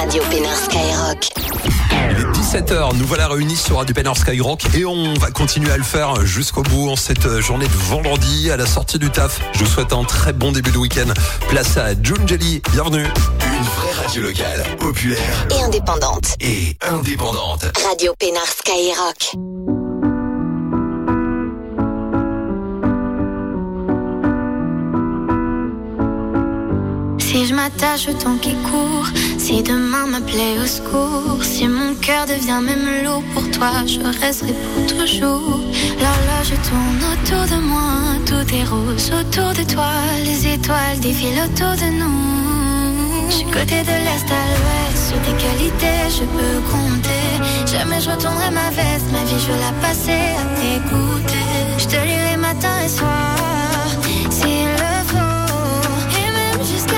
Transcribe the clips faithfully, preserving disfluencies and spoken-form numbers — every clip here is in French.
Radio Pénard Skyrock. Il est dix-sept heures, nous voilà réunis sur Radio Pénard Skyrock et on va continuer à le faire jusqu'au bout en cette journée de vendredi à la sortie du taf. Je vous souhaite un très bon début de week-end. Place à June Jelly, bienvenue. Une vraie radio locale, populaire Et indépendante. et indépendante. Radio Pénard Skyrock. Si je m'attache au temps qui court, si demain m'appelait au secours, si mon cœur devient même lourd pour toi, je resterai pour toujours. L'horloge tourne autour de moi, tout est rose autour de toi, les étoiles défilent autour de nous. Je suis côté de l'est à l'ouest, sur tes qualités je peux compter. Jamais je retournerai ma veste, ma vie je veux la passer à t'écouter. Je te lirai matin et soir, s'il le faut, et même jusqu'à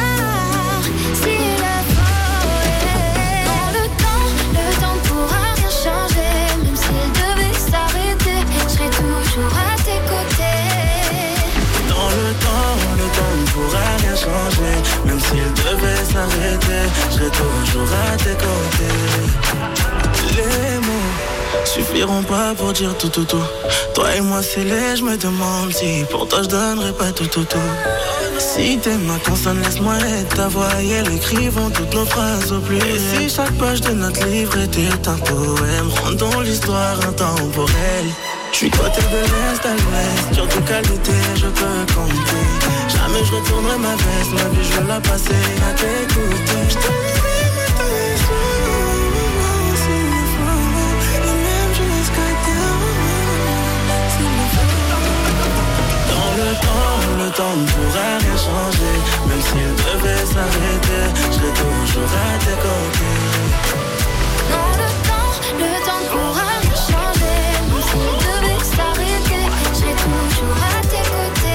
même s'il devait s'arrêter, je serai toujours à tes côtés. Les mots suffiront pas pour dire tout tout tout. Toi et moi c'est les, je me demande si pour toi je donnerais pas tout tout tout. Si t'es ma consonne, laisse-moi être ta voix et elle écrivons toutes nos phrases au plus. Et si chaque page de notre livre était un poème, rendons l'histoire intemporelle. Je suis côté de l'est à l'ouest, sur tes qualités je peux compter. Jamais je retournerai ma veste, ma vie je veux la passer à t'écouter. Je te lirai matin et soir, s'il le faut, et même jusqu'à terre, s'il le faut. Dans le temps, le temps ne pourra rien changer. Même s'il devait s'arrêter, je serai toujours à tes côtés. Dans le temps, le temps ne pourra rien changer. Même s'il devait s'arrêter, je serai toujours à tes côtés.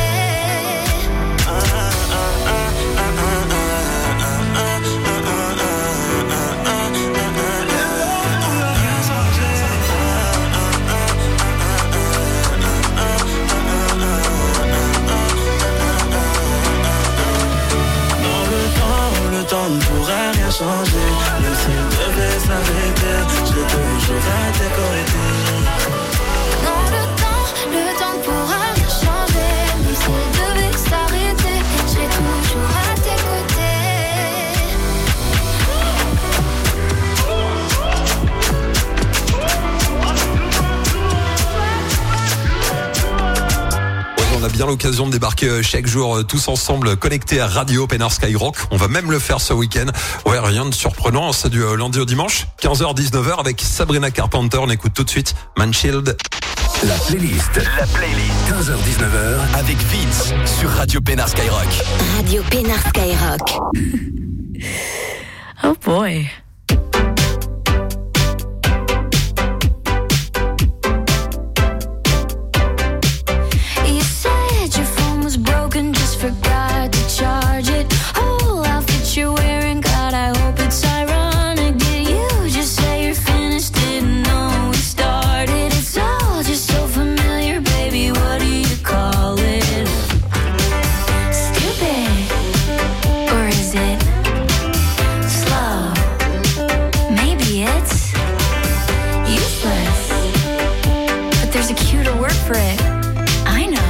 Le temps ne pourra rien changer. Même s'il devait s'arrêter, je serai toujours à tes côtés. Dans le temps, le temps ne pourra rien changer. Même s'il devait s'arrêter, je serai toujours à tes côtés. On a bien l'occasion de débarquer chaque jour tous ensemble connectés à Radio Pénard Skyrock. On va même le faire ce week-end. Ouais, rien de surprenant, c'est du lundi au dimanche, quinze heures dix-neuf heures avec Sabrina Carpenter. On écoute tout de suite Manshield. La playlist, la playlist, quinze heures dix-neuf heures avec Vince sur Radio Pénard Skyrock. Radio Pénard Skyrock. Oh boy. Forgot to charge it. Whole outfit you're wearing, God, I hope it's ironic. Did you just say you're finished? Didn't know we started. It's all just so familiar, baby. What do you call it? Stupid, or is it slow? Maybe it's useless, but there's a cuter word for it. I know.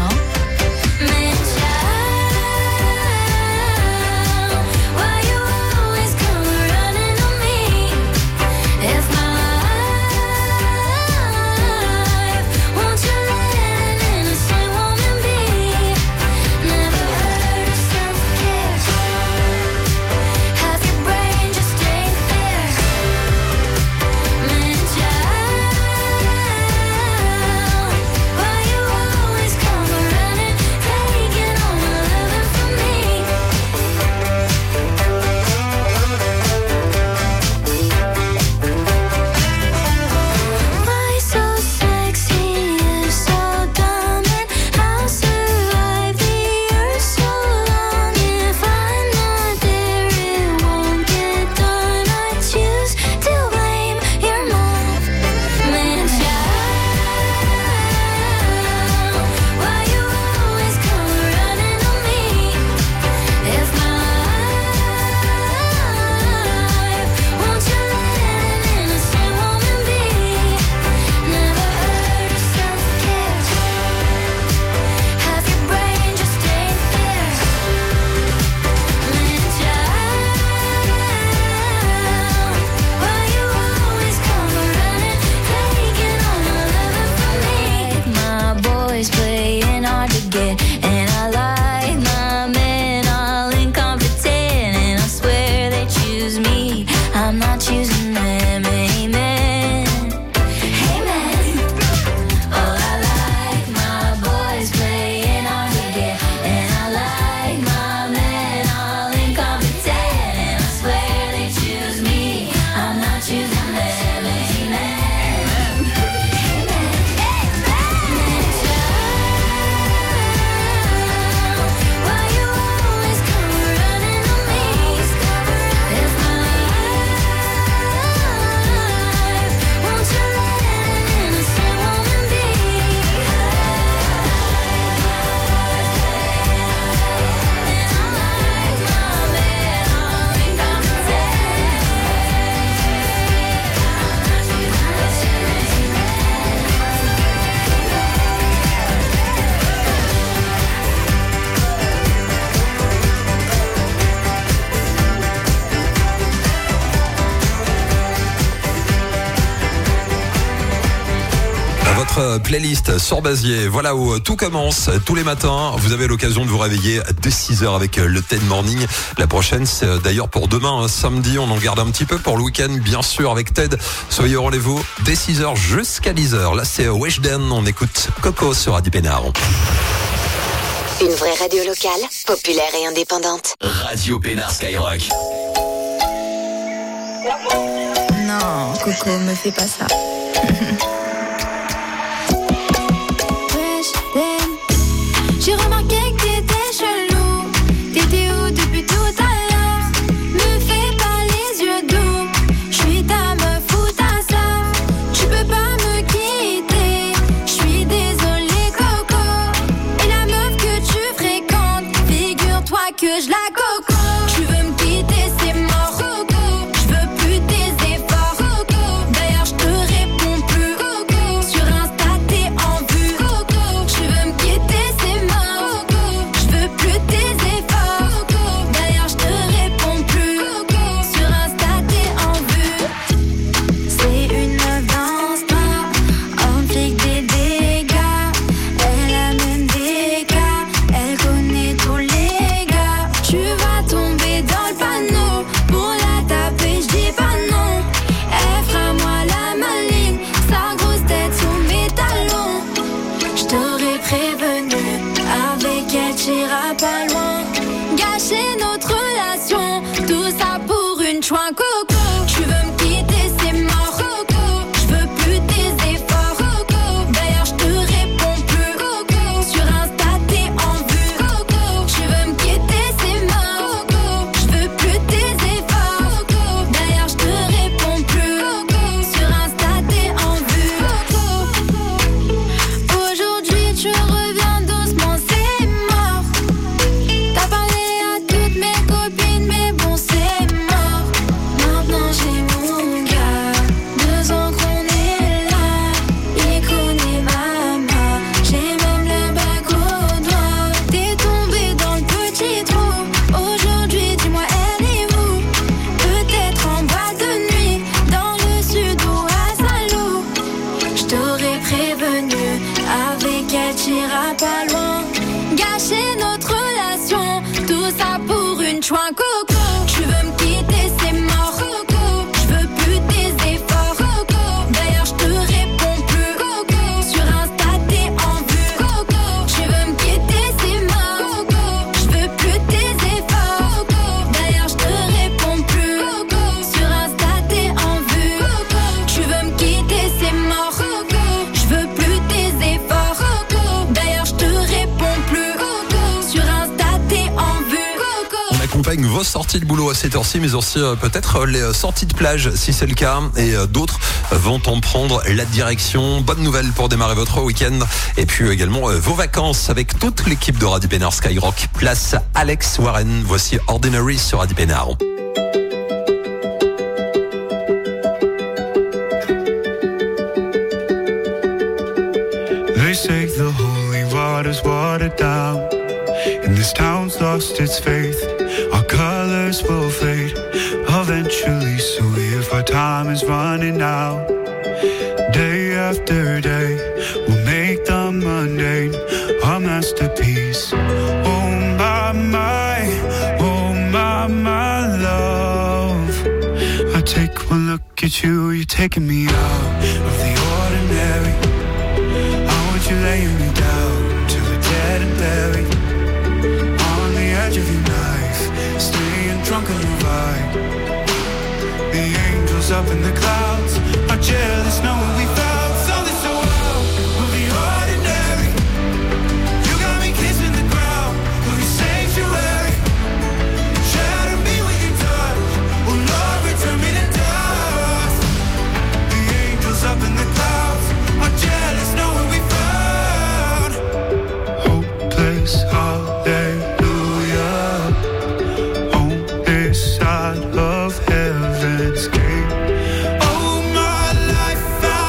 Why you votre playlist sur Basier. Voilà où tout commence tous les matins. Vous avez l'occasion de vous réveiller dès six heures avec le Ted Morning. La prochaine, c'est d'ailleurs pour demain, samedi. On en garde un petit peu pour le week-end, bien sûr, avec Ted. Soyez au rendez-vous dès six heures jusqu'à dix heures. Là, c'est Weshden. On écoute Coco sur Radio Pénard. Une vraie radio locale, populaire et indépendante. Radio Pénard Skyrock. Non, Coco, me fais pas ça. J'ai remarqué que t'étais chelou. T'étais où depuis tout à l'heure? Me fais pas les yeux doux. J'suis ta meuf ou ta sœur. Tu peux pas me quitter. J'suis désolée, Coco. Et la meuf que tu fréquentes, figure-toi que je la coco. Tu veux me quitter, c'est mort, Coco. J'veux plus tes efforts, Coco. D'ailleurs, j'te réponds plus, Coco. Sur Insta, t'es en vue, Coco. Tu veux me quitter, c'est mort, Coco. J'veux plus tes efforts, Coco. D'ailleurs, j'te réponds plus, Coco. Sur Insta, t'es en vue. C'est une meuf d'Insta, en flic des dégâts. Elle amène des cas, elle connaît tous les gars. Tu vas tomber dans le panneau, pour la taper, j'dis pas non. Elle fera moi la maline, sa grosse tête sous mes talons. J't'aurais prévenu, avec elle t'iras pas loin. Gâcher notre relation, tout ça pour une chouin, Coco. Tu veux me quitter, c'est mort, Coco. J'veux plus tes efforts, Coco. D'ailleurs, j'te réponds plus, Coco. Sur Insta, t'es en vue, Coco. Tu veux me quitter, c'est mort, Coco. J'veux plus tes efforts, Coco. D'ailleurs, j'te réponds plus, Coco. Sur Insta, t'es en vue, Coco. Aujourd'hui, tu reviens doucement, c'est mort. T'as parlé à toutes mes copines, mais bon, c'est mort. Maintenant, j'ai mon gars. Deux ans qu'on est là. Il connaît ma main. J'ai même le bac au doigt. T'es tombé dans le petit trou. Aujourd'hui, dis-moi, elle est où? Peut-être en boîte de nuit, dans le sud ou à Saint-Lô. J't'aurais prévenu, avec elle t'iras pas loin. Gâcher notre relation, tout ça pour une chouin, Coco. Tu veux me quitter, c'est mort, Coco. J'veux plus tes efforts, Coco. D'ailleurs, j'te réponds plus, Coco. Sur Insta, t'es en vue, Coco. Tu veux me quitter, c'est mort, Coco. J'veux plus tes efforts, Coco. D'ailleurs, j'te réponds plus, Coco. Sur Insta, t'es en vue, Coco. Tu veux me quitter, c'est mort, Coco. J'veux plus tes efforts, Coco. D'ailleurs, j'te réponds plus, Coco. Sur Insta, t'es en vue, Coco. On accompagne vos sorties de boulot à cette heure-ci, mais aussi euh, peut-être les euh, sorties de plage, si c'est le cas. Et euh, d'autres vont en prendre la direction. Bonne nouvelle pour démarrer votre week-end. Et puis également euh, vos vacances avec toute l'équipe de Radio Pénard Skyrock. Place Alex Warren. Voici Ordinary sur Radio Pénard. They say the holy water's watered down, and this town's lost its faith. Our colors will fade eventually, so if our time is running out, day after day, we'll make the mundane our masterpiece. Oh my, my, oh my, my love. I take one look at you, you're taking me out of the ordinary. You laying me down to the dead and buried on the edge of your knife, staying drunk on your vibe. The angels up in the clouds are jealous knowing we found something so wild. We'll be ordinary. You got me kissing the ground, we'll be sanctuary. Shatter me with your touch, oh Lord, return me to dust. The angels up in the clouds are jealous knowing we found hallelujah on this side of heaven's gate. Oh, my life I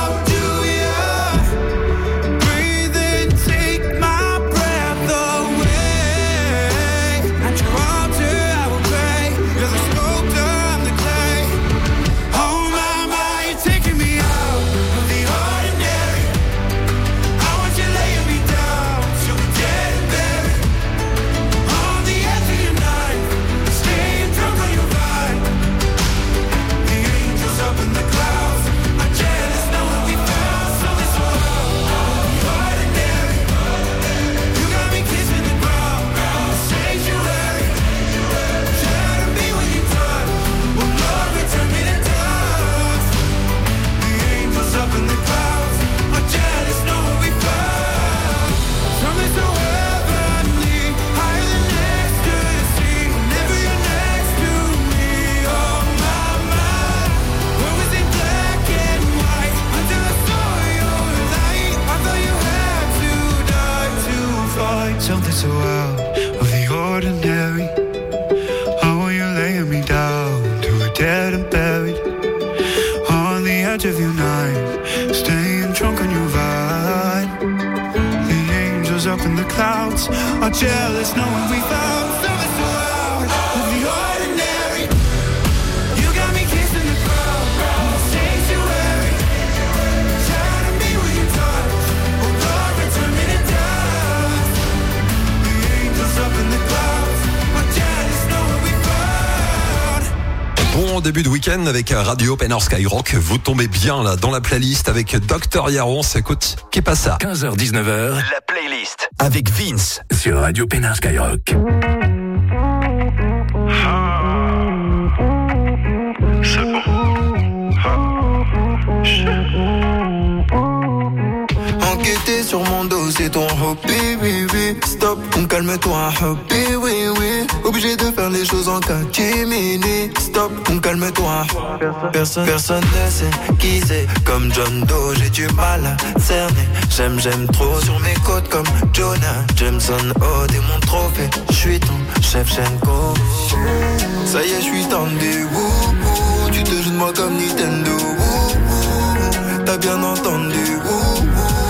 something so out of the ordinary. How are you laying me down to a dead and buried on the edge of your knife, staying drunk on your vine. The angels up in the clouds are jealous knowing we found something so out of the ordinary. You got me kissing the crowd in the sanctuary, shining me with your touch, oh Lord, return me to dust. The angels up in the clouds are jealous knowing we found. Bon début de week-end avec Radio Penor Skyrock. Vous tombez bien là dans la playlist avec Docteur Yaron. Écoute, qui passe ça quinze heures dix-neuf heures, la playlist avec Vince sur Radio Penor Skyrock. C'est bon. Enquêter sur mon dos, c'est ton hobby, oui, oui. Stop, calme-toi, hobby, oui, oui. Obligé de faire les choses en catimini. Stop, calme-toi. Personne, personne ne sait qui c'est. Comme John Doe, j'ai du mal à cerner. J'aime, j'aime trop sur mes côtes comme Jonah Jameson. Oh, t'es mon trophée. J'suis ton Shevchenko. Ça y est, j'suis tendu. Wouhou. Tu te joues de moi comme Nintendo. Wouhou. T'as bien entendu. Wouhou.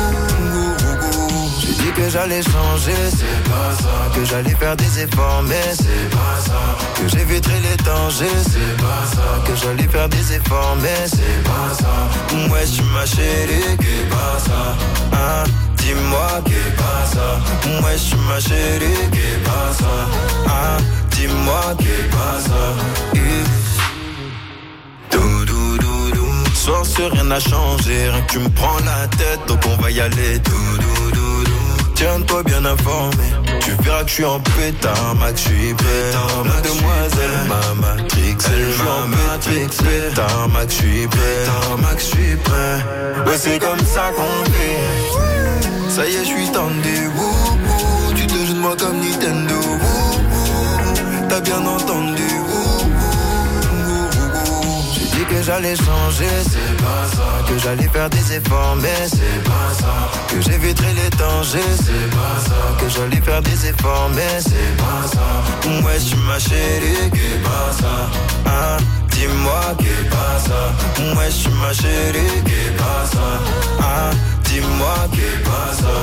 Que j'allais changer, c'est pas ça. Que j'allais faire des efforts, mais c'est pas ça. Que j'éviterai les dangers, c'est pas ça. Que j'allais faire des efforts, mais c'est pas ça. Ouais, tu ma chérie, qu'est pas ça. Hein, dis-moi, qu'est pas ça. Ouais, tu ma chérie, qu'est pas ça. Hein, dis-moi, qu'est pas ça. Dou dou dou dou. Soir sur rien n'a changé, rien que tu me prends la tête, donc on va y aller. Dou dou dou. Tiens-toi bien informé, tu verras que je suis en pétard, Max, je suis prêt. Mademoiselle, ma matrix, elle m'a matrix. Pétard, Max, je suis prêt. Max, je suis prêt. Ouais, c'est comme ça qu'on fait. Ça y est, je suis tendu. Wouhou. Tu te joues de moi comme Nintendo. Wouhou. T'as bien entendu. Que j'allais changer, c'est pas ça. Que j'allais faire des efforts, mais c'est pas ça. Que j'éviterai les dangers, c'est pas ça. Que j'allais faire des efforts, mais c'est pas ça. Ouais, tu ma chérie, qu'est pas ça. Hein, dis-moi, qu'est pas ça. Ouais, tu ma chérie, qu'est pas ça. Hein, dis-moi, qu'est pas ça.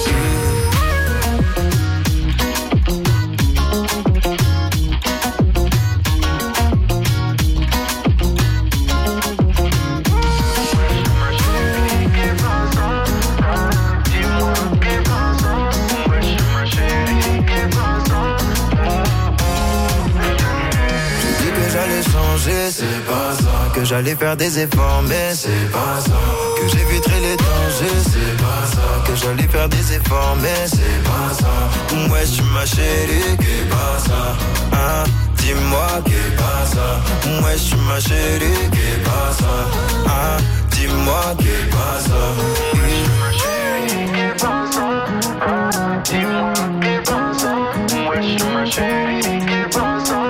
C'est pas ça. Que j'allais faire des efforts, mais c'est pas ça. Que j'éviterai les dangers, c'est pas ça. Que j'allais faire des efforts, mais c'est pas ça. Ouais, tu ma chérie, qu'est pas ça. Hein, dis-moi, qu'est pas ça. Ouais, tu ma chérie, qu'est pas ça. Hein, dis-moi, qu'est pas ça. Ouais, tu ma chérie, qu'est pas ça. Hein, dis-moi, qu'est pas ça. Ouais, tu ma chérie, qu'est pas ça.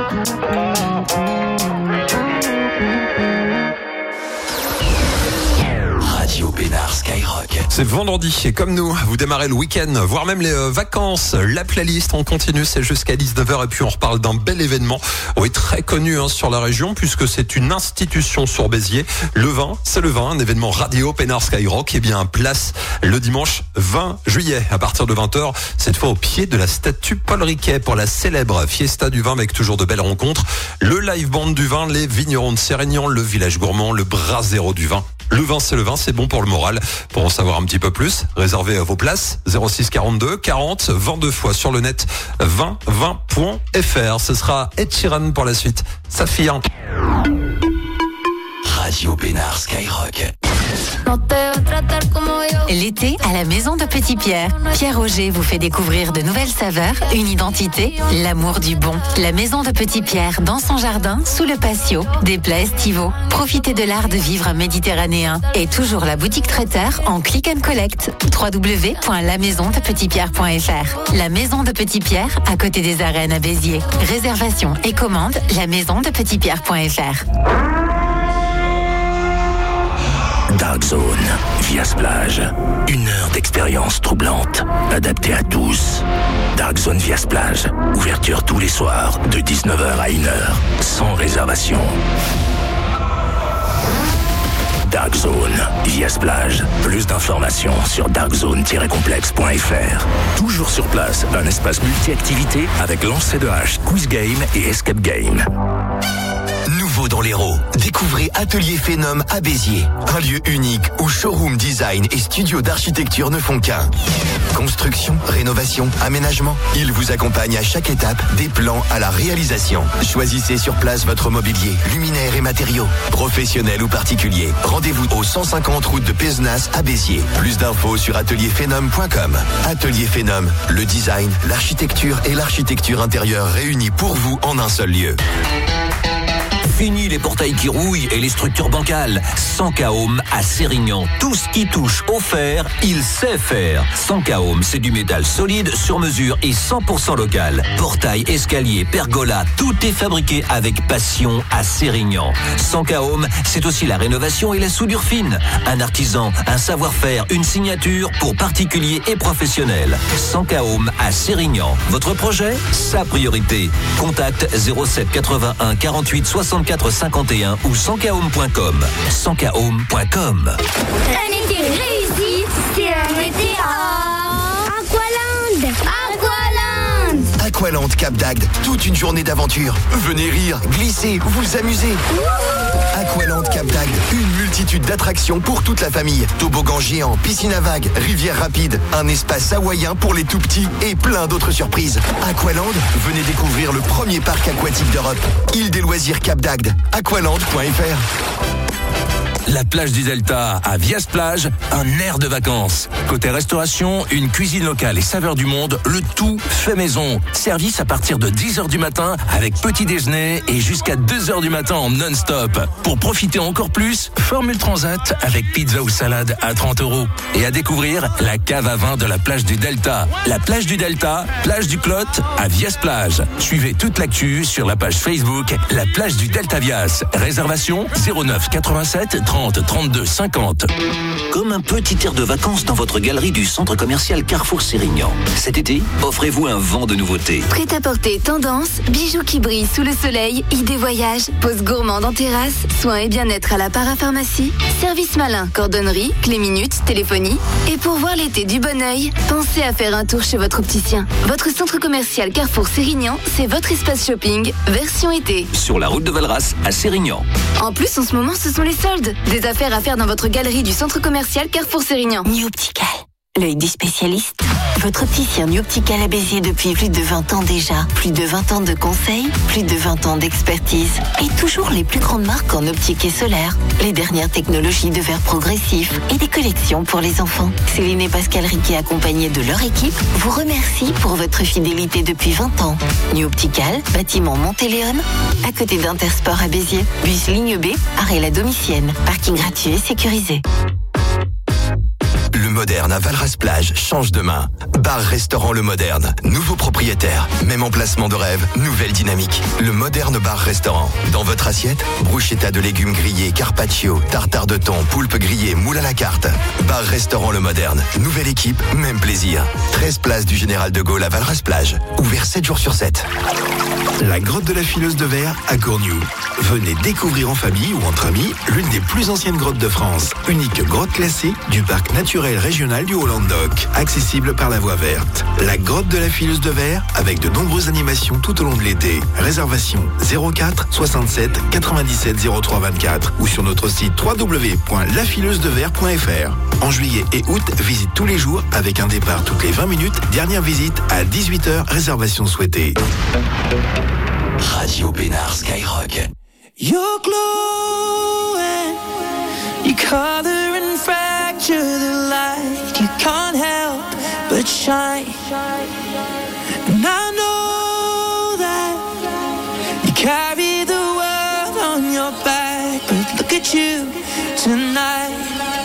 Radio Penor Skyrock. C'est vendredi et comme nous, vous démarrez le week-end, voire même les euh, vacances. La playlist, on continue, c'est jusqu'à dix-neuf heures et puis on reparle d'un bel événement. Oui, très connu hein, sur la région puisque c'est une institution sur Béziers. Le vin, c'est le vin, un événement radio Penor Skyrock. Et bien, place le dimanche vingt juillet à partir de vingt heures. Cette fois au pied de la statue Paul Riquet pour la célèbre Fiesta du vin avec toujours de belles rencontres. Le live band du vin, les vignerons de Sérignan, le village gourmand, le brasero du vin. Le vin, c'est le vin, c'est bon pour le moral. Pour en savoir un petit peu plus, réservez vos places zéro six quarante-deux quarante vingt-deux fois sur le net vingt vingt point f r. Ce sera Ed Sheeran pour la suite. Saphir. Radio Penor Skyrock. L'été à la maison de Petit Pierre. Pierre Auger vous fait découvrir de nouvelles saveurs, une identité, l'amour du bon. La maison de Petit Pierre dans son jardin, sous le patio, des plats estivaux. Profitez de l'art de vivre méditerranéen. Et toujours la boutique traiteur en click and collect. w w w point la maison de petit pierre point f r. La maison de Petit Pierre à côté des arènes à Béziers. Réservation et commande la maison de petit pierre point f r. Dark Zone, via Splage. Une heure d'expérience troublante, adaptée à tous. Dark Zone Vias Plage. Ouverture tous les soirs de dix-neuf heures à une heure. Sans réservation. Dark Zone, Vias Plage. Plus d'informations sur dark zone tiret complexe point f r. Toujours sur place, un espace multi-activité avec lancer de hache, quiz game et escape game. Nouveau dans l'Hérault, découvrez Atelier Phénom à Béziers. Un lieu unique où showroom design et studio d'architecture ne font qu'un. Construction, rénovation, aménagement, ils vous accompagnent à chaque étape, des plans à la réalisation. Choisissez sur place votre mobilier, luminaires et matériaux. Professionnels ou particuliers, rendez-vous au cent cinquante route de Pézenas à Béziers. Plus d'infos sur atelier phénom point com. Atelier Phénom, le design, l'architecture et l'architecture intérieure réunis pour vous en un seul lieu. Fini les portails qui rouillent et les structures bancales. Sankahome à Sérignan. Tout ce qui touche au fer, il sait faire. Sankahome, c'est du métal solide, sur mesure et cent pour cent local. Portail, escalier, pergola, tout est fabriqué avec passion à Sérignan. Sankahome, c'est aussi la rénovation et la soudure fine. Un artisan, un savoir-faire, une signature pour particuliers et professionnels. Sankahome à Sérignan. Votre projet, sa priorité. Contact zéro sept quatre-vingt-un quarante-huit soixante-quatre cinquante et un ou sankahome point com. sankahome point com. Un été réussi, c'est un été à Aqualand. Aqualand. Aqualand Cap d'Agde, toute une journée d'aventure. Venez rire, glisser, vous amuser. Aqualand Cap d'Agde, une multitude d'attractions pour toute la famille. Toboggan géant, piscine à vagues, rivière rapide, un espace hawaïen pour les tout petits et plein d'autres surprises. Aqualand, venez découvrir le premier parc aquatique d'Europe. Île des loisirs Cap d'Agde, aqualand point f r. La plage du Delta à Vias Plage, un air de vacances. Côté restauration, une cuisine locale et saveurs du monde, le tout fait maison. Service à partir de dix heures du matin avec petit déjeuner et jusqu'à deux heures du matin en non-stop. Pour profiter encore plus, Formule Transat avec pizza ou salade à trente euros. Et à découvrir la cave à vin de la plage du Delta. La plage du Delta, plage du Clot à Vias Plage. Suivez toute l'actu sur la page Facebook La plage du Delta Vias. Réservation zéro neuf quatre-vingt-sept trente trente-deux cinquante. Comme un petit air de vacances dans votre galerie du centre commercial Carrefour Sérignan. Cet été, offrez-vous un vent de nouveautés. Prêt-à-porter tendance, bijoux qui brillent sous le soleil, idées voyage, pause gourmande en terrasse, soins et bien-être à la parapharmacie, service malin, cordonnerie, clé minute, téléphonie. Et pour voir l'été du bon oeil, pensez à faire un tour chez votre opticien. Votre centre commercial Carrefour Sérignan, c'est votre espace shopping, version été. Sur la route de Valras à Sérignan. En plus, en ce moment, ce sont les soldes. Des affaires à faire dans votre galerie du centre commercial Carrefour Sérignan. New Optical, l'œil du spécialiste. Votre opticien New Optical à Béziers depuis plus de vingt ans déjà. Plus de vingt ans de conseils, plus de vingt ans d'expertise. Et toujours les plus grandes marques en optique et solaire. Les dernières technologies de verre progressif et des collections pour les enfants. Céline et Pascal Riquet, accompagnés de leur équipe, vous remercient pour votre fidélité depuis vingt ans. New Optical, bâtiment Montéléon, à côté d'Intersport à Béziers. Bus ligne B, arrêt la Domitienne. Parking gratuit et sécurisé. Le Moderne à Valras-Plage change de main. Bar-restaurant Le Moderne. Nouveau propriétaire. Même emplacement de rêve. Nouvelle dynamique. Le Moderne bar-restaurant. Dans votre assiette, bruschetta de légumes grillés, carpaccio, tartare de thon, poulpe grillé, moule à la carte. Bar-restaurant Le Moderne. Nouvelle équipe, même plaisir. treize place du Général de Gaulle à Valras-Plage. Ouvert sept jours sur sept. La grotte de la Fileuse de Verre à Courniou. Venez découvrir en famille ou entre amis l'une des plus anciennes grottes de France. Unique grotte classée du parc naturel régional du Haut-Languedoc. Accessible par la voie verte. La grotte de la Fileuse de Verre avec de nombreuses animations tout au long de l'été. Réservation zéro quatre soixante-sept quatre-vingt-dix-sept zéro trois vingt-quatre ou sur notre site w w w point la fileuse de verre point f r. En juillet et août, visite tous les jours avec un départ toutes les vingt minutes. Dernière visite à dix-huit heures, réservation souhaitée. Radio Pénard Skyrock. You're glowing, you color and fracture the light. You can't help but shine. And I know that you carry the world on your back, but look at you tonight.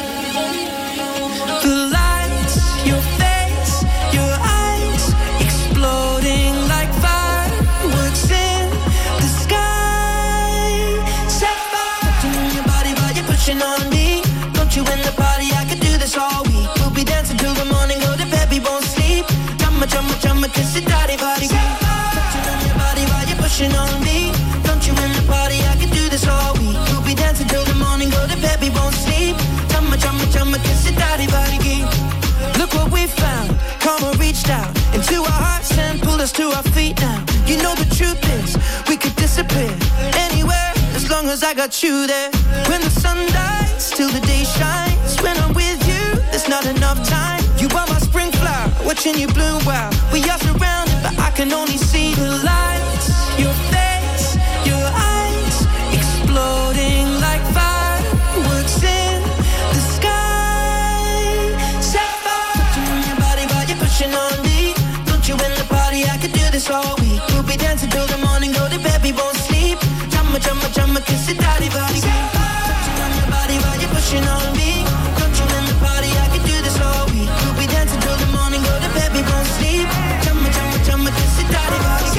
The lights, your face, your eyes, exploding like fireworks in the sky. Set fire to your body while you're pushing on me. Don't you in the party, I could do this all week. We'll be dancing till the morning, go to bed, we won't sleep. Got Chumma, chumma, chumma, kiss it, daddy, body. Touching on your body while you're pushing on me. Don't you in the party, I could do this all week. We'll be dancing till the morning, go to bed, we won't sleep. Chumma, chumma, chumma, kiss it, daddy, body. Look what we found, karma reached out into our hearts and pulled us to our feet now. You know the truth is, we could disappear anywhere as long as I got you there. When the sun dies, till the day shines. When I'm with you, there's not enough time. You are my spring flower, watching you bloom wild. We are surrounded, but I can only see the lights. Your face, your eyes, exploding like fireworks in the sky. Set fire. Touching on your body while you're pushing on me. Don't you in the party, I could do this all week. We'll be dancing till the morning, go to bed, we won't sleep. Chumma, chumma, chumma, kiss it, daddy, body. Touching on your body while you're pushing on me. Don't you in the party, I could do this all week. We'll be dancing till the morning, go to bed, we won't sleep. Chumma, chumma, chumma, kiss it, daddy, body.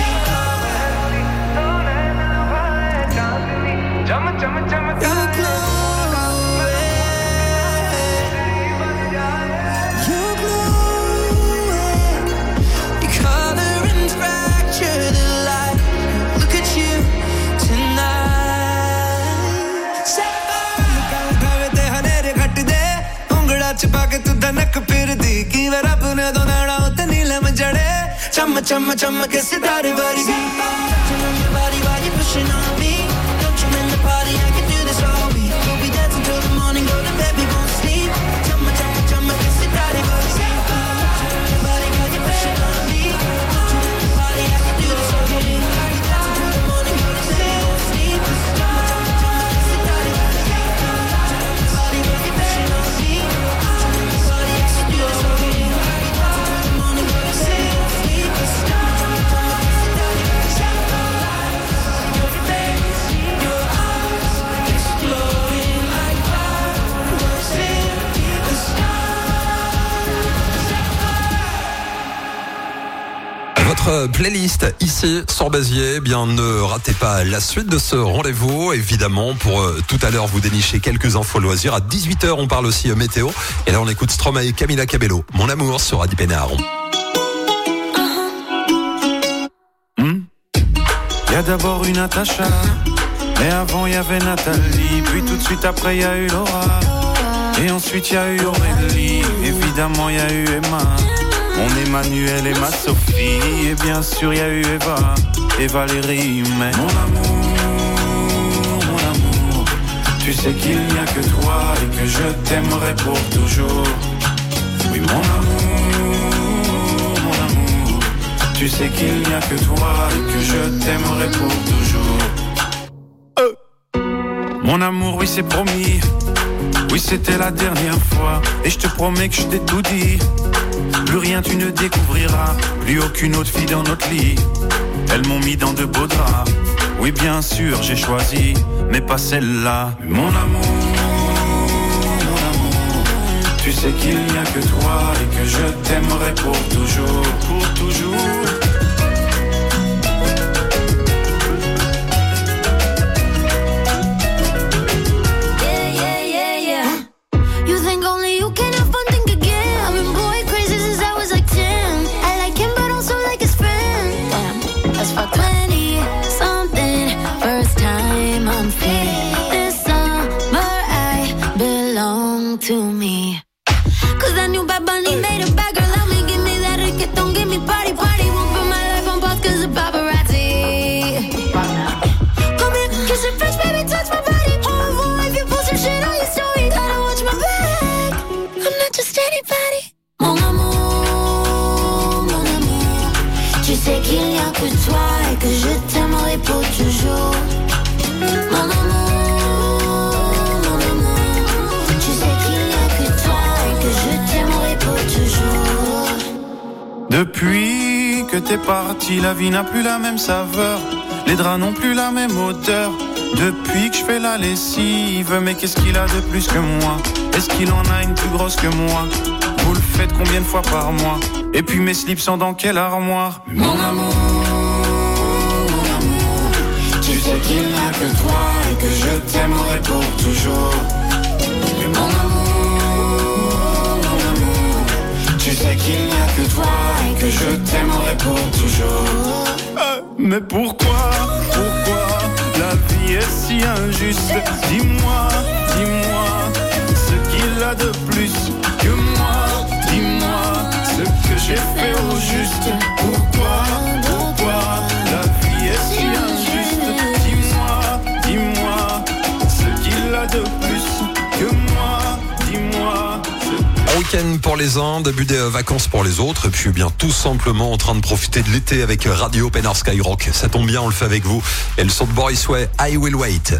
Chumma, chumma, chumma, you're glowing. You're glowing. Your color and fracture the light. Look at you tonight. Set fire. Kavete hanere ghatte ungla chpa ke tu danak phirdi ki var apne do nana utte neelam jade. Chamma chamma chamma ke sitare bari. Touching on your body while you're pushing on me. Don't you in the party, I can do this all week. We'll be dancing till the morning, go to bed, we won't sleep. Chamma chamma chamma ke sitare bari. Touching on your body while you're pushing on me. Don't you in the party, I can do this all week. We'll be dancing till the morning, go to bed, we won't sleep. Chamma chamma chamma ke sitare bari. Touching on your body while you're pushing on me. Don't you in the party, I can do this all week. We'll be dancing till the morning, go to bed, we won't sleep. Chamma chamma chamma ke sitare bari. Your face, your eyes, exploding like fireworks in the sky. Votre playlist ici sur Béziers, eh bien ne ratez pas la suite de ce rendez-vous. Évidemment, pour euh, tout à l'heure vous dénicher quelques infos loisirs. À dix-huit heures, on parle aussi euh, météo. Et là, on écoute Stromae et Camila Cabello. Mon amour sur Adi Pénard. Y a d'abord une Natacha, mais avant y avait Nathalie, puis tout de suite après y a eu Laura, et ensuite y a eu Aurélie, évidemment y a eu Emma, mon Emmanuel et ma Sophie, et bien sûr y a eu Eva et Valérie, mais mon amour, mon amour, tu sais qu'il n'y a que toi et que je t'aimerai pour toujours. Oui mon amour, mon amour, tu sais qu'il n'y a que toi et que je t'aimerai pour toujours. euh. Mon amour, oui c'est promis, oui c'était la dernière fois, et je te promets que je t'ai tout dit. Plus rien tu ne découvriras, plus aucune autre fille dans notre lit. Elles m'ont mis dans de beaux draps, oui bien sûr j'ai choisi, mais pas celle-là. Mon amour, mon amour, tu sais qu'il n'y a que toi et que je t'aimerai pour toujours, pour toujours. To me, cause I knew Bad Bunny made a bad girl out me. Give me that reggaeton, give me party, party. Won't put my life on pause cause of paparazzi. Come here, kiss your face, baby, touch my body. Oh boy, if you post some shit on your story, gotta watch my back. I'm not just anybody. Mon amour, mon amour, tu sais qu'il n'y a que toi et que je t'aimerai pour toujours. Mon amour, depuis que t'es parti, la vie n'a plus la même saveur, les draps n'ont plus la même odeur. Depuis que je fais la lessive, mais qu'est-ce qu'il a de plus que moi? Est-ce qu'il en a une plus grosse que moi? Vous le faites combien de fois par mois? Et puis mes slips sont dans quelle armoire? Mon amour, mon amour, tu sais qu'il n'y a que toi et que je t'aimerai pour toujours. Mais mon amour, mon amour, tu sais qu'il n'y a que toi et que je pour toujours. Euh, mais pourquoi, pourquoi la vie est si injuste? Dis-moi, dis-moi ce qu'il a de plus que moi. Dis-moi ce que j'ai fait au juste. Pourquoi, pourquoi la vie est si injuste? Dis-moi, dis-moi ce qu'il a de plus que moi. Dis-moi ce... Week-end pour les uns, début des vacances pour les autres, et puis bien tout simplement en train de profiter de l'été avec Radio Open Air Skyrock. Ça tombe bien, on le fait avec vous. Et le son de Boris Way, I Will Wait.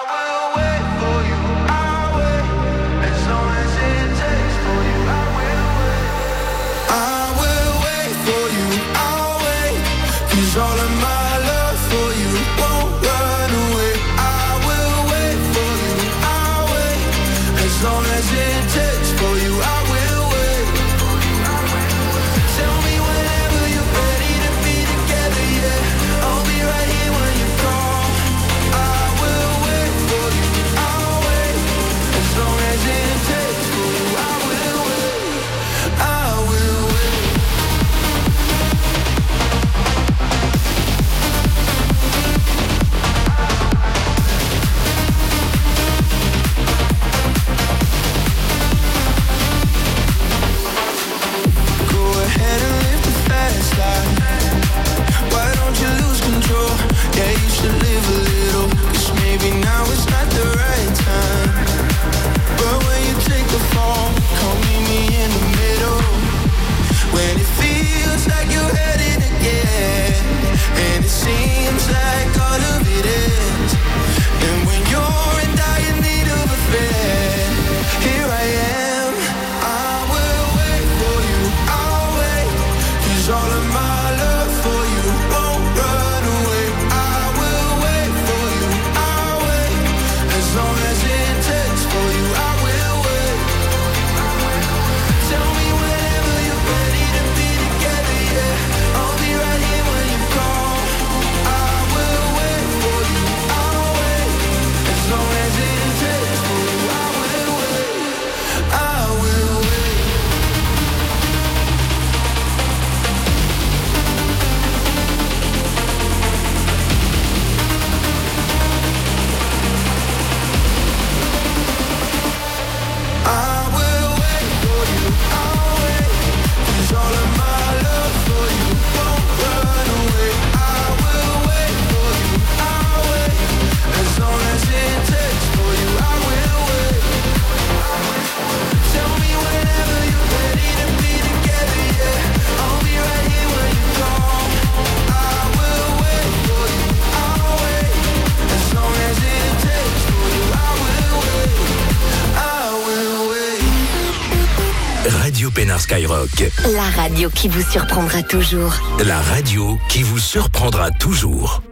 Skyrock. La radio qui vous surprendra toujours. La radio qui vous surprendra toujours.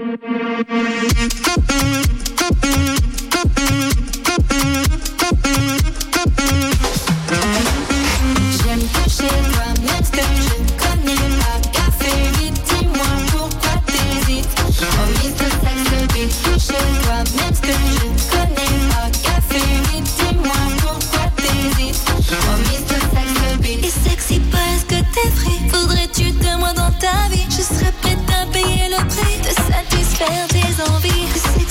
J'aime que chez toi, même ce que je connais pas. Café, vite, dis-moi pourquoi t'hésites. Oh, Mister Sex Beat, chez toi, même ce que je connais pas. Café, vite, dis-moi pourquoi t'hésites. Oh, Mister Sex Beat. Et sexy parce que t'es free. Faudrais-tu de moi dans ta vie? Je serais prête à payer le prix de satisfaire tes envies.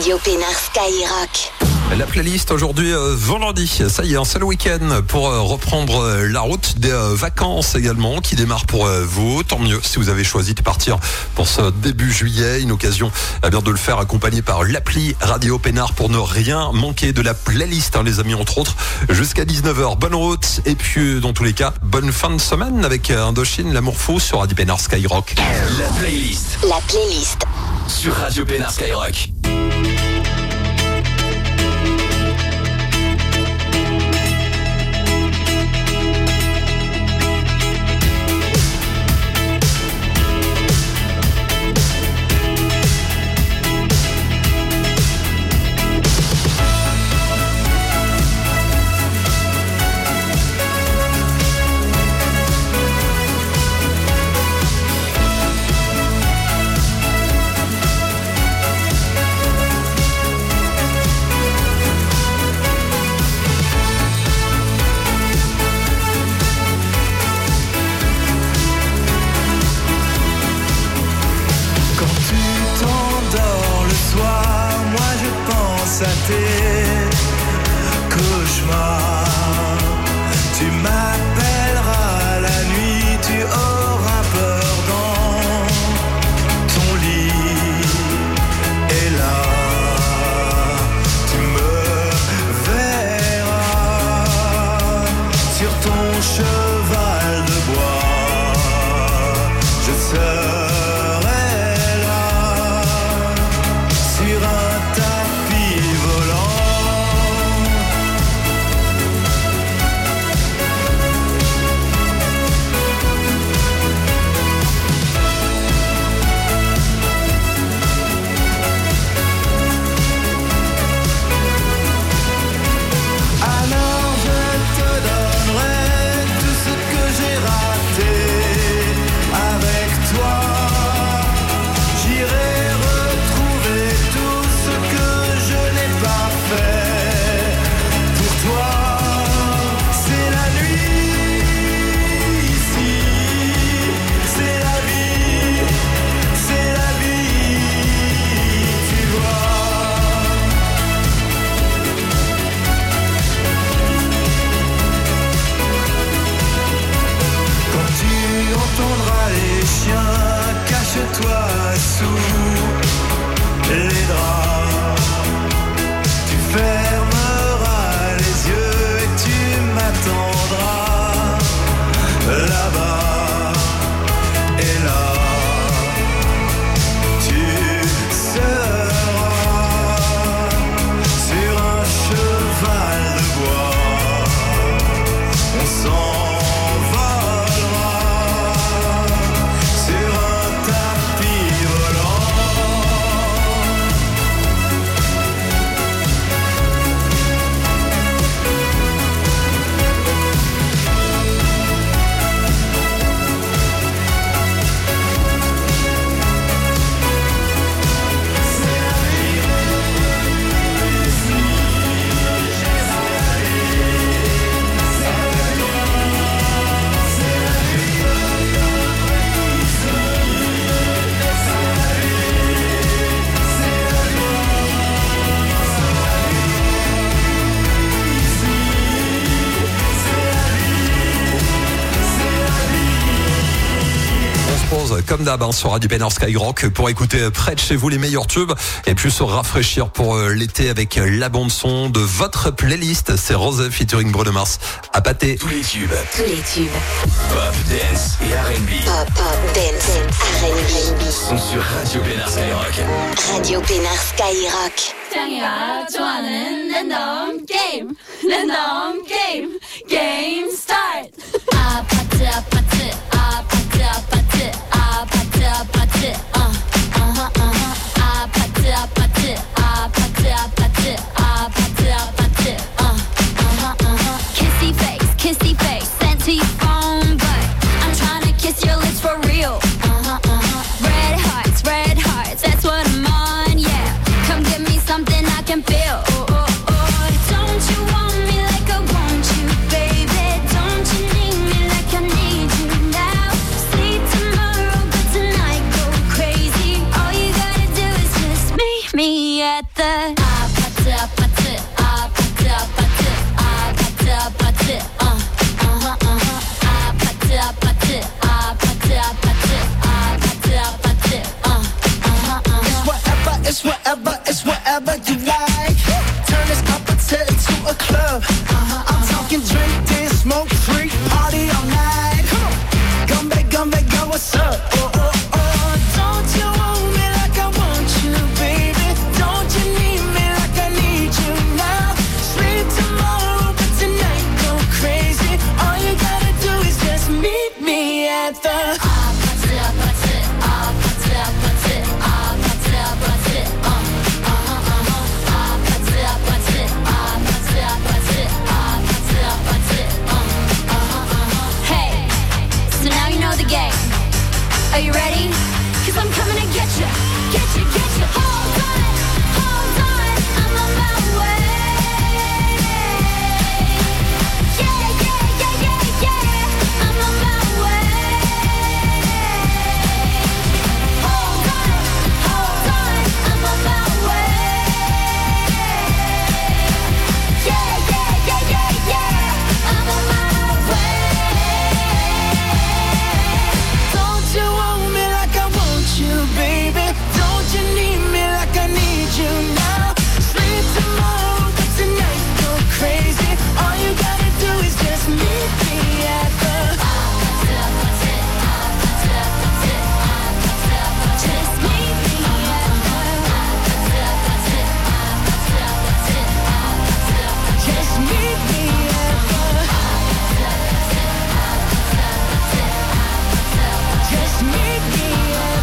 Radio Pénard Skyrock. La playlist aujourd'hui, euh, vendredi, ça y est, c'est le week-end pour euh, reprendre euh, la route des euh, vacances également qui démarrent pour euh, vous. Tant mieux si vous avez choisi de partir pour ce début juillet, une occasion eh bien, de le faire accompagné par l'appli Radio Pénard pour ne rien manquer de la playlist, hein, les amis, entre autres, jusqu'à dix-neuf heures. Bonne route et puis dans tous les cas, bonne fin de semaine avec Indochine, l'amour fou sur Radio Pénard Skyrock. La playlist. La playlist. Sur Radio Pénard Skyrock. Comme d'hab, hein, sur Radio Pénard Skyrock pour écouter près de chez vous les meilleurs tubes et puis se rafraîchir pour euh, l'été avec la bande son de votre playlist. C'est Rosé featuring Bruno Mars à pâté. Tous les tubes. Tous les tubes. Pop, dance et R and B. Pop, pop, dance, R and B. Sont sur Radio Pénard Skyrock. Radio Pénard Skyrock. 짱이가 좋아하는 랜덤 게임. 랜덤 게임. 게임 스타트. 아파트 아파트 아파트 아파트 아파트 아파트 어 어허 어허 아파트 아파트 아파트 아파트 아파트 아파트 어 어허 어허 kissy face kissy face sent to your phone but I'm trying to kiss your lips for real uh-huh uh-huh red hearts red hearts that's what I'm on yeah come give me something I can feel oh oh oh don't you want me like I want you baby don't you need me like I need you at the ah, party, ah, party, ah, party, ah, party, ah, party, ah, party, uh, uh-huh, uh-huh, ah, party, ah, party, ah, party, ah, party, ah, party, ah, party, uh, uh-huh, uh-huh. It's whatever, it's whatever, it's whatever you like. Turn this up until into a club. Uh-huh, I'm talking drink, dance, smoke, freak, party all night. Come on, come back, come back, girl, what's up? Oh, oh, oh, don't you want me like I want you, baby? Don't you need me like I need you now? Sleep tomorrow, but tonight go crazy. All you gotta do is just meet me at the ah, party, ah, party, ah, party, ah, party, ah, party, ah, party, uh, uh-huh, uh-huh, ah, party, ah, party, ah, party, ah, party, ah, party, ah, party, uh, uh-huh, uh-huh. Hey, so now you know the game. Are you ready? Cause I'm coming to get you, get you, get you. Hold on, hold on, I'm on my way. Yeah, yeah, yeah, yeah, yeah, I'm on my way. Hold on, hold on, I'm on my way. Yeah, yeah, yeah, yeah, yeah, I'm on my way. Don't you want me like I want you, baby? Don't you need me like I need you now? Sleep tomorrow, but tonight go crazy. All you gotta do is just meet me at the Just meet me at Just meet me at the Just meet me at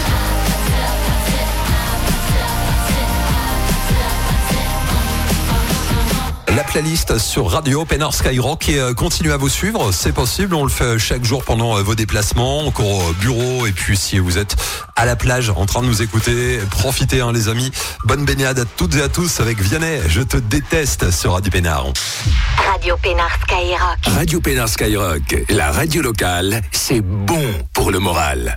La playlist sur Radio Open Air Skyrock et euh, continuez à vous suivre, c'est possible, on le fait chaque jour pendant euh, vos déplacements, encore au bureau et puis si vous êtes à la plage en train de nous écouter, profitez hein, les amis. Bonne baignade à toutes et à tous avec Vianney, je te déteste sur Radio Pénard. Radio Pénard Skyrock. Radio Pénard Skyrock, la radio locale, c'est bon pour le moral.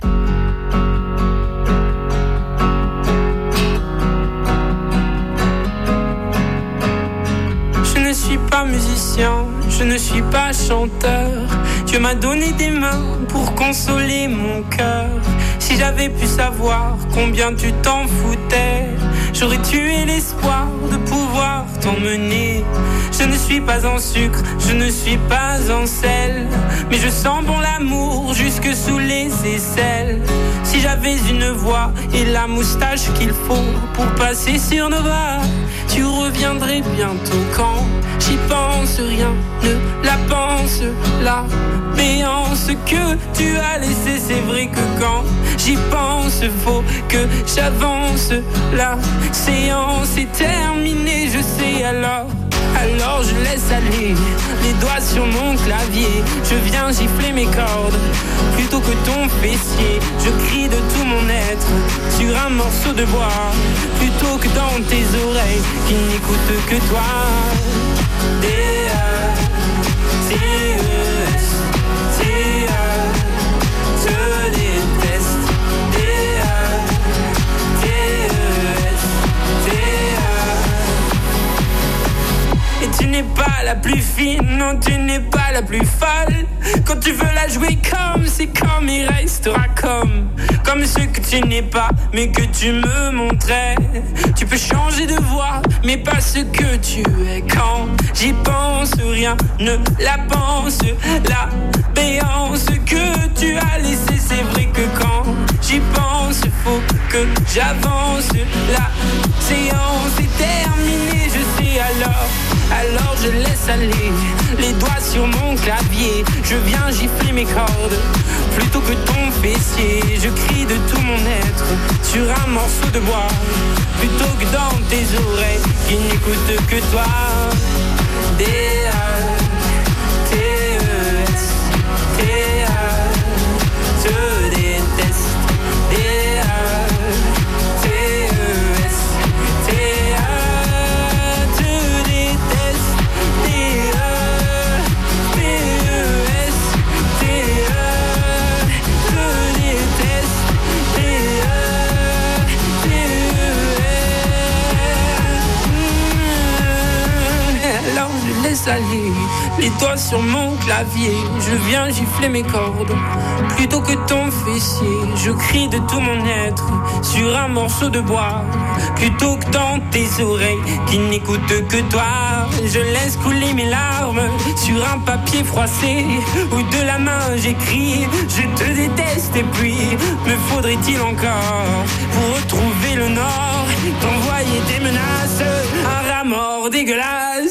Je ne suis pas musicien, je ne suis pas chanteur. Dieu m'a donné des mains pour consoler mon cœur. Si j'avais pu savoir combien tu t'en foutais, j'aurais tué l'espoir de pouvoir t'emmener. Je ne suis pas en sucre, je ne suis pas en sel, mais je sens bon l'amour jusque sous les aisselles. Si j'avais une voix et la moustache qu'il faut pour passer sur nos bras, tu reviendrais bientôt quand j'y pense, rien ne la pense. La béance que tu as laissée, c'est vrai que quand j'y pense, faut que j'avance. La séance est terminée, je sais alors. Alors je laisse aller les doigts sur mon clavier. Je viens gifler mes cordes plutôt que ton fessier. Je crie de tout mon être sur un morceau de bois plutôt que dans tes oreilles qui n'écoutent que toi. D A T E S T A je déteste. D A T E S T A. Et tu n'es pas la plus fine, non tu n'es pas la plus folle. Quand tu veux la jouer comme, c'est comme, il restera comme. Comme ce que tu n'es pas, mais que tu me montrais. Tu peux changer de voix, mais pas ce que tu es. Quand j'y pense, rien ne la pense. La béance que tu as laissée, c'est vrai que quand j'y pense, faut que j'avance. La séance est terminée, je sais alors. Alors je laisse aller les doigts sur mon clavier. Je viens gifler mes cordes plutôt que ton fessier. Je crie de tout mon être sur un morceau de bois plutôt que dans tes oreilles qui n'écoutent que toi. D A T E S T A je déteste. D A T E S T A je déteste. D A T E S T A je déteste. D A T E S salé, les doigts sur mon clavier. Je viens gifler mes cordes plutôt que ton fessier. Je crie de tout mon être sur un morceau de bois plutôt que dans tes oreilles qui n'écoutent que toi. Je laisse couler mes larmes sur un papier froissé où de la main j'écris je te déteste. Et puis me faudrait-il encore pour retrouver le nord t'envoyer des menaces, un rat mort dégueulasse.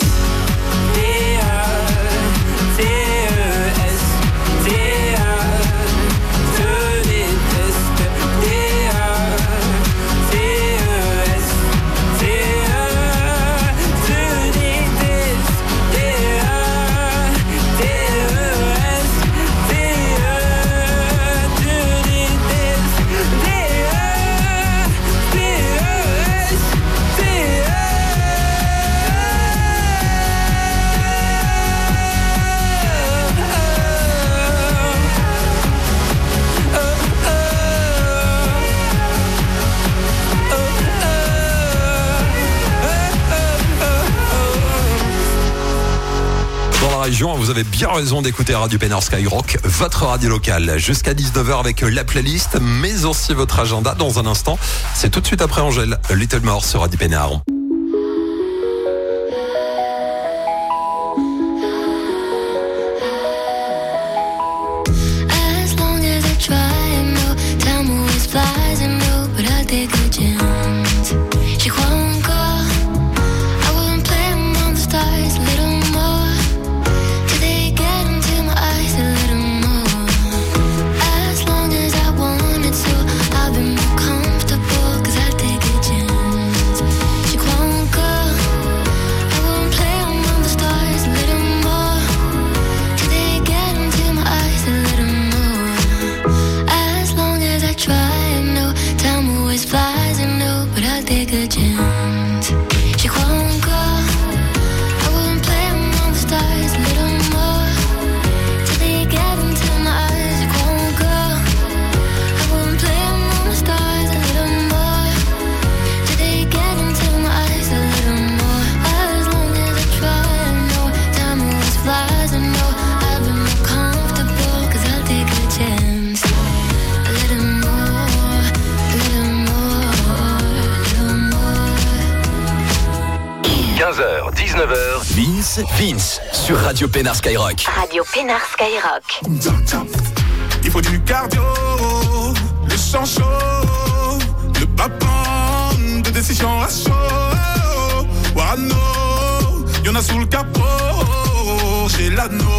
Région, vous avez bien raison d'écouter Radio Pénard Skyrock, votre radio locale, jusqu'à dix-neuf heures avec la playlist, mais aussi votre agenda dans un instant. C'est tout de suite après Angèle, Little More sur Radio Pénard. quinze heures, dix-neuf heures, Vince, Vince, sur Radio Pénard Skyrock. Radio Pénard Skyrock. Il faut du cardio, le sang chaud, le papin de décision à chaud. Wano, y'en a sous le capot, j'ai l'anneau.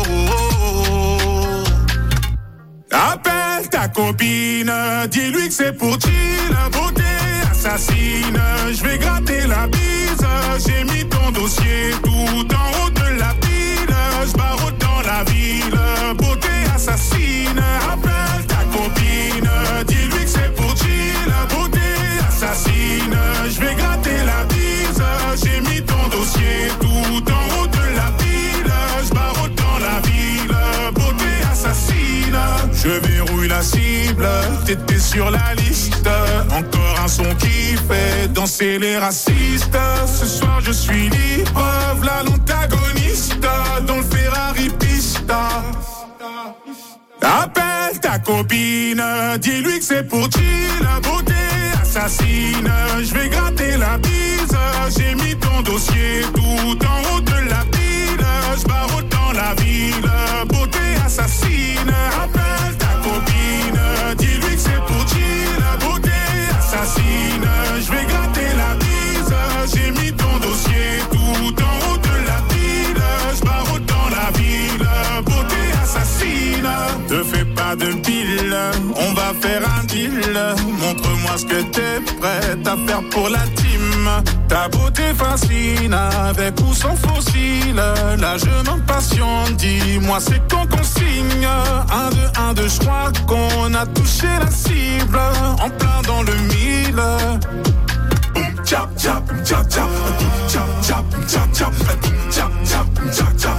Appelle ta copine, dis-lui que c'est pour chill, beauté assassine. Je vais gratter la bise, j'ai mis ton dossier tout en haut de la pile. Je barre dans la ville, beauté assassine. Appelle ta copine, dis-lui que c'est pour chill, beauté assassine. Je vais gratter la bise, j'ai mis ton dossier tout en haut de la pile. Je barre dans la ville, beauté assassine. Je verrouille la cible, t'étais sur la liste. Encore un son qui fait danser les racistes. Ce soir je suis libre, v'là l'antagoniste dans le Ferrari Pista. Appelle ta copine, dis-lui que c'est pour chill, beauté assassine. Je vais gratter la bise, j'ai mis ton dossier tout en haut de la pile. Je barre dans la ville, beauté assassine. Appelle ta copine, dis-lui que c'est pour chill, beauté assassine. Je vais gratter la bise, j'ai mis ton dossier tout en haut de la pile. Je barre dans la ville, beauté assassine. Te fais pas de pile, on va faire un deal. Montre-moi ce que t'es prête à faire pour la team. Ta beauté fascine, avec ou sans fossile. Là je m'impatiente, dis-moi c'est quand qu'on signe. Un, deux, un, deux, je crois qu'on a touché la cible. En plein dans le mille. Chap, chap, chap, chap, chap, chap, chap, chap, chap, chap, chap, chap.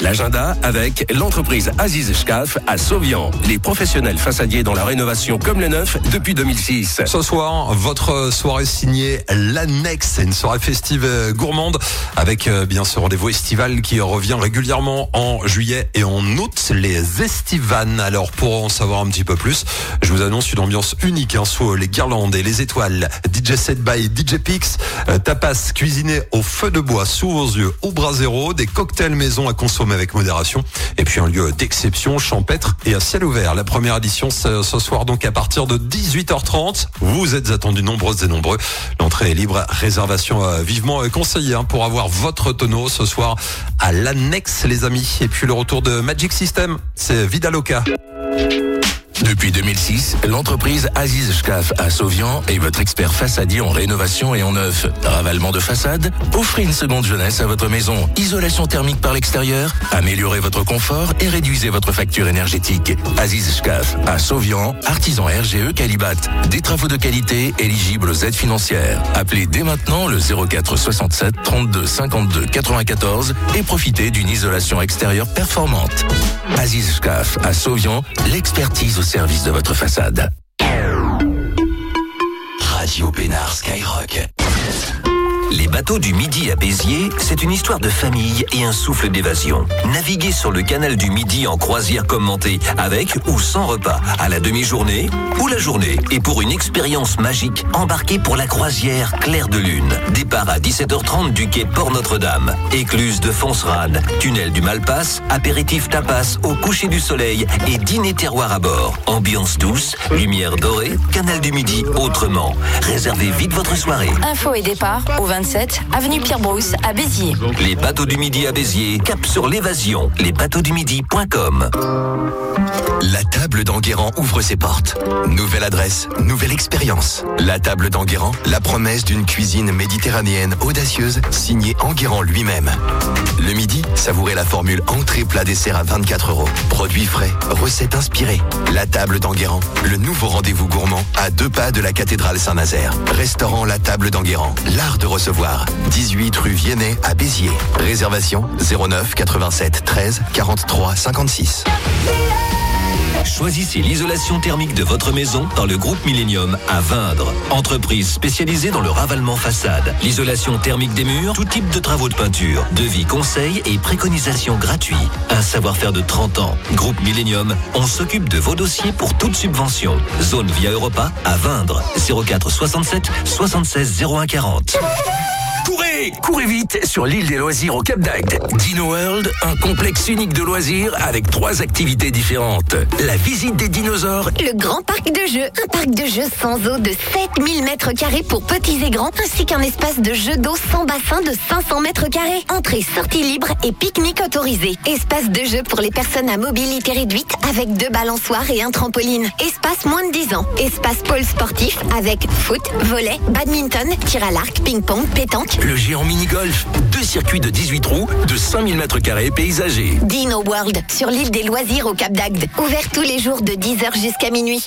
L'agenda avec l'entreprise Aziz Shkaf à Sauvian. Les professionnels façadiers dans la rénovation comme le neuf depuis deux mille six. Ce soir, votre soirée signée l'Annexe, une soirée festive gourmande avec bien ce rendez-vous estival qui revient régulièrement en juillet et en août, les Estivanes. Alors pour en savoir un petit peu plus, je vous annonce une ambiance unique hein, sous les guirlandes et les étoiles. D J set by D J Pix, euh, tapas cuisiné au feu de bois sous vos yeux au brasero, des cocktails maison à consommer avec modération et puis un lieu d'exception champêtre et à ciel ouvert. La première édition ce, ce soir donc à partir de dix-huit heures trente. Vous êtes attendus nombreuses et nombreux. L'entrée est libre, réservation euh, vivement euh, conseillée hein, pour avoir votre tonneau ce soir à l'Annexe les amis. Et puis le retour de Magic System, c'est Vidaloka. Depuis deux mille six, l'entreprise Aziz Shkaf à Sauvian est votre expert façadier en rénovation et en neuf. Ravalement de façade, offrez une seconde jeunesse à votre maison. Isolation thermique par l'extérieur, améliorez votre confort et réduisez votre facture énergétique. Aziz Shkaf à Sauvian, artisan R G E Calibat. Des travaux de qualité éligibles aux aides financières. Appelez dès maintenant le zéro quatre soixante-sept trente-deux cinquante-deux quatre-vingt-quatorze et profitez d'une isolation extérieure performante. Aziz Shkaf à Sauvian, l'expertise au service de votre façade. Radio Pénard Skyrock. Les bateaux du Midi à Béziers, c'est une histoire de famille et un souffle d'évasion. Naviguez sur le canal du Midi en croisière commentée, avec ou sans repas, à la demi-journée ou la journée. Et pour une expérience magique, embarquez pour la croisière Clair de Lune. Départ à dix-sept heures trente du quai Port-Notre-Dame. Écluse de Fonserane, tunnel du Malpasse, apéritif tapas au coucher du soleil et dîner terroir à bord. Ambiance douce, lumière dorée, canal du Midi autrement. Réservez vite votre soirée. Info et départ au vingt-sept avenue Pierre-Brousse à Béziers. Les bateaux du Midi à Béziers, cap sur l'évasion. les bateaux du midi point com. La table d'Enguerrand ouvre ses portes. Nouvelle adresse, nouvelle expérience. La table d'Enguerrand, la promesse d'une cuisine méditerranéenne audacieuse, signée Enguerrand lui-même. Le midi, savourez la formule entrée plat dessert à vingt-quatre euros. Produits frais, recettes inspirées. La table d'Enguerrand, le nouveau rendez-vous gourmand à deux pas de la cathédrale Saint-Nazaire. Restaurant La Table d'Enguerrand, l'art de recevoir. dix-huit rue Viennet à Béziers. Réservation zéro neuf quatre-vingt-sept treize quarante-trois cinquante-six. Choisissez l'isolation thermique de votre maison dans le groupe Millennium à Vindre. Entreprise spécialisée dans le ravalement façade, l'isolation thermique des murs, tout type de travaux de peinture, devis, conseils et préconisations gratuits. Un savoir-faire de trente ans. Groupe Millennium, on s'occupe de vos dossiers pour toute subvention. Zone Via Europa à Vindre. zéro quatre soixante-sept soixante-seize zéro un quarante. Courez, courez vite sur l'île des loisirs au Cap d'Agde. Dino World, un complexe unique de loisirs avec trois activités différentes. La visite des dinosaures. Le grand parc de jeux, un parc de jeux sans eau de sept mille mètres carrés pour petits et grands, ainsi qu'un espace de jeux d'eau sans bassin de cinq cents mètres carrés. Entrée, sortie libre et pique-nique autorisé. Espace de jeu pour les personnes à mobilité réduite avec deux balançoires et un trampoline. Espace moins de dix ans. Espace pôle sportif avec foot, volley, badminton, tir à l'arc, ping-pong, pétanque. Le géant mini-golf, deux circuits de dix-huit trous, de cinq mille mètres carrés paysagers. Dino World, sur l'île des loisirs au Cap d'Agde. Ouvert tous les jours de dix heures jusqu'à minuit.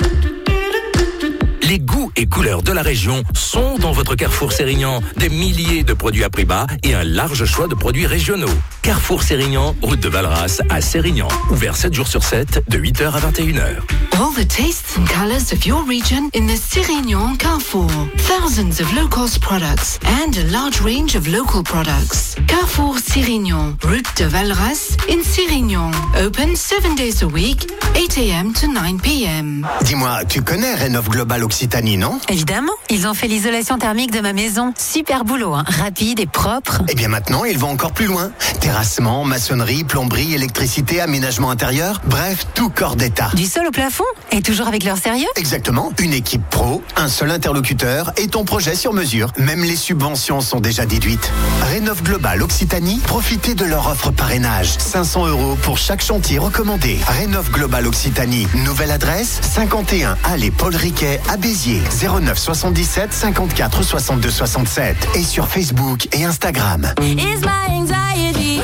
Les goûts et couleurs de la région sont dans votre Carrefour Sérignan. Des milliers de produits à prix bas et un large choix de produits régionaux. Carrefour Sérignan, route de Valras à Sérignan. Ouvert sept jours sur sept, de huit heures à vingt et une heures. All the tastes and colors of your region in the Sérignan Carrefour. Thousands of low-cost products and a large range of local products. Carrefour Sérignan, route de Valras in Sérignan. Open seven days a week, eight a.m. to nine p.m. Dis-moi, tu connais Rénov Global Occitanie, non? Évidemment, ils ont fait l'isolation thermique de ma maison. Super boulot, hein. Rapide et propre. Et bien maintenant, ils vont encore plus loin. Terrassement, maçonnerie, plomberie, électricité, aménagement intérieur, bref, tout corps d'état. Du sol au plafond? Et toujours avec leur sérieux? Exactement, une équipe pro, un seul interlocuteur et ton projet sur mesure. Même les subventions sont déjà déduites. Rénov Global Occitanie, profitez de leur offre parrainage. cinq cents euros pour chaque chantier recommandé. Rénov Global Occitanie, nouvelle adresse, cinquante et un allée Paul Riquet à Béziers, zéro neuf soixante-dix-sept cinquante-quatre soixante-deux soixante-sept et sur Facebook et Instagram.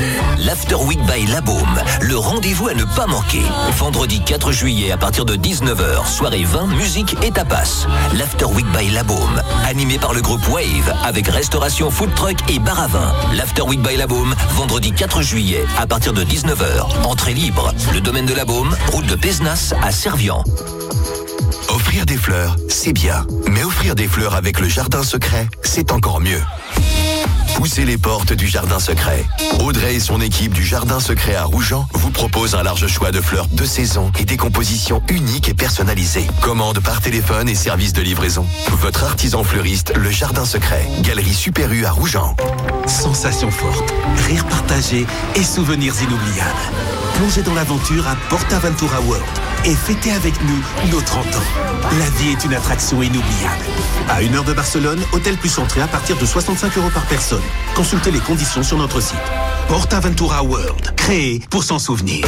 l'After Week by La Baume, le rendez-vous à ne pas manquer. Vendredi quatre juillet à partir de dix-neuf heures, soirée vin, musique et tapas. L'After Week by La Baume, animé par le groupe Wave, avec restauration, food truck et bar à vin. L'After Week by La Baume, vendredi quatre juillet à partir de dix-neuf heures. Entrée libre. Le domaine de La Baume, route de Pézenas à Servian. Offrir des fleurs, c'est bien. Mais offrir des fleurs avec le jardin secret, c'est encore mieux. Poussez les portes du jardin secret. Audrey et son équipe du jardin secret à Rougeant vous proposent un large choix de fleurs de saison et des compositions uniques et personnalisées. Commande par téléphone et service de livraison. Votre artisan fleuriste, le jardin secret. Galerie Super U à Rougeant. Sensations fortes, rires partagés et souvenirs inoubliables. Plongez dans l'aventure à PortAventura World et fêtez avec nous nos trente ans. La vie est une attraction inoubliable. À une heure de Barcelone, hôtel plus entrée à partir de soixante-cinq euros par personne. Consultez les conditions sur notre site. PortAventura World, créé pour s'en souvenir.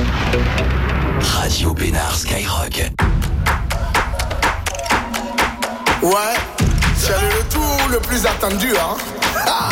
Radio Pénard Skyrock. Ouais, c'est le retour le plus attendu, hein. Ah.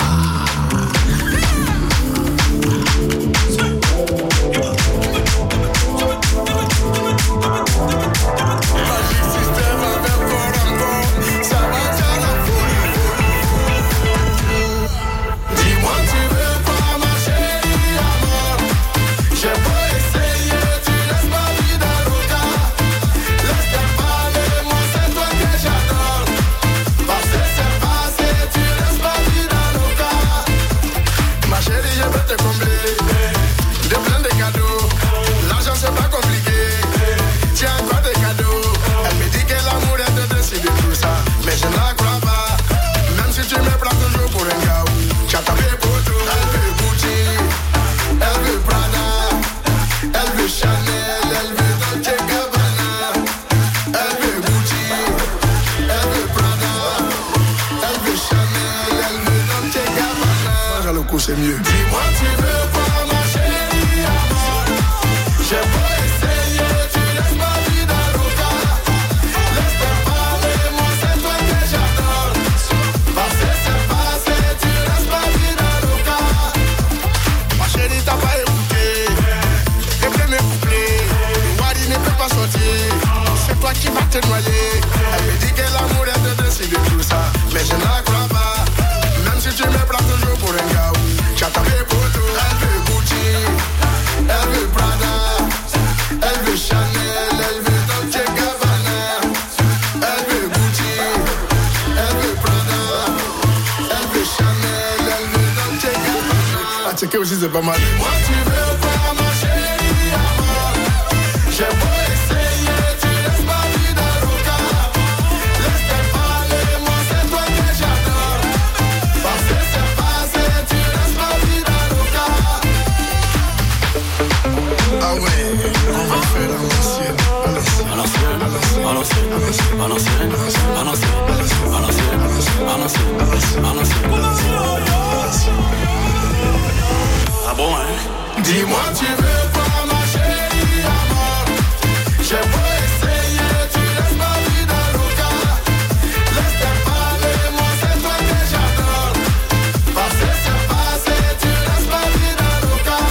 C'est mieux. Dis-moi, tu veux voir ma chérie amor. J'ai beau essayer, tu laisses ma vie dans l'oca. Laisse-moi parler, moi c'est toi que j'adore. Passer c'est passé, tu laisses ma vie dans l'oca. Ma chérie t'as pas écouté. Les premiers couplets, le wadi ne peut pas sortir. C'est toi qui vas te noyer. Elle me dit que l'amour est de décider tout ça, mais je n'en crois pas. Même si tu me prends toujours pour un gars. J'attendais pour tout, elle veut Gucci, elle veut Prada, elle veut Chanel, elle veut Dolce Gabbana, elle veut Gucci, elle veut Prada, elle veut Chanel, elle veut Dolce Gabbana. À checker aussi c'est pas mal. Moi tu veux voir ma chérie amor. J'ai beau essayer, tu laisses ma vie dans l'oca. Laisse-moi parler, moi c'est toi que j'adore. Passer c'est passé, tu laisses ma vie dans l'oca. Ah ouais, on va faire à l'ancienne, à l'ancienne, à l'ancienne, à l'ancienne, à l'ancienne, à l'ancienne, à l'ancienne, à l'ancienne. Ah bon, hein? Dis-moi, tu veux voir ma chérie amor. J'ai beau essayer, tu laisses ma vie dans l'oca. Laisse-moi parler, moi c'est toi que j'adore. Passer c'est passé, tu laisses ma vie dans l'oca.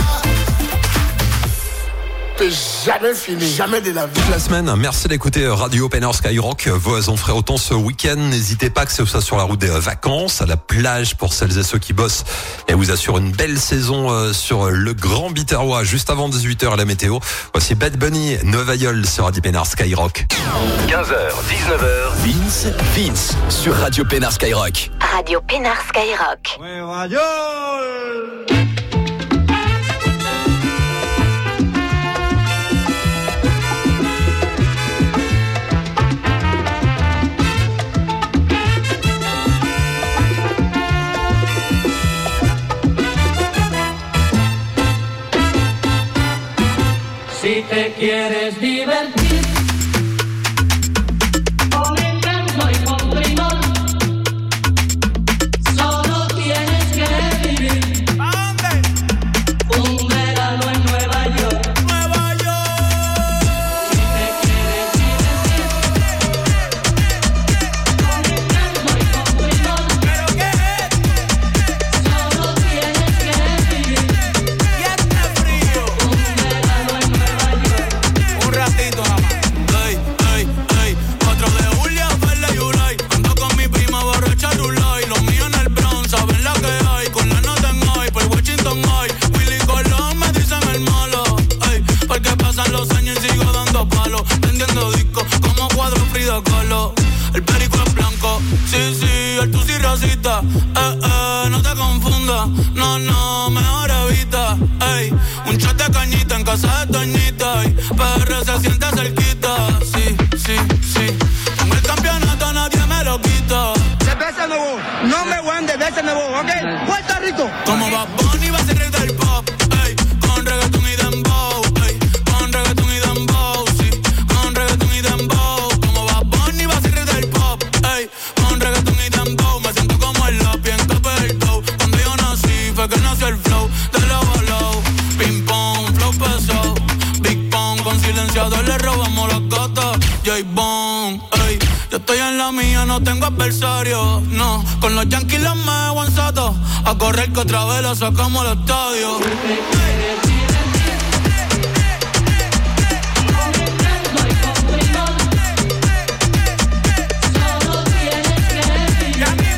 C'est jamais fini, jamais de la vie. La semaine, merci d'écouter Radio Pénard Skyrock. Vos frères autant ce week-end. N'hésitez pas que c'est ça sur la route des vacances, à la plage pour celles et ceux qui bossent. Et vous assure une belle saison sur le Grand Biterrois juste avant dix-huit heures à la météo. Voici Bad Bunny, Nova Yol sur Radio Pénard Skyrock. quinze heures, dix-neuf heures, Vince, Vince sur Radio Pénard Skyrock. Radio Pénard Skyrock. Ouais, radio. Si te quieres divertir con el canto y con limón, solo tienes que vivir un verano en Nueva York. Nueva York. Si te quieres divertir con el canto y con limón, ¿pero qué es? Solo tienes que vivir. tú sí racista. Eh, eh, no te confundas. No, no, mejor evita. Ey, un shot de cañita en casa de Toñita. Y P R se siente cerquita. Sí, sí, sí. Con el campeonato nadie me lo quita. De veces nuevo, no me voy de veces nuevo, ¿ok? Puerto Rico. Como Bad Bunny va a ser rey del pop. Ey, con reggaetón y dembow. Ey, con reggaetón y dembow. Sí, con reggaetón y dembow. Como Bad Bunny va a ser rey del pop. Ey, con reggaetón y dembow. Me siento como el lápiz en Capelto. Cuando yo nací fue que nació el flow de la low. Ping pong, flow pesado. Big Pong, con silenciador le robamos las gatas. J-Bone, ey. Yo estoy en la mía, no tengo adversario. No, con los Yankees los me aguanzato. A correr que otra vez la sacamos al estadio. Ey.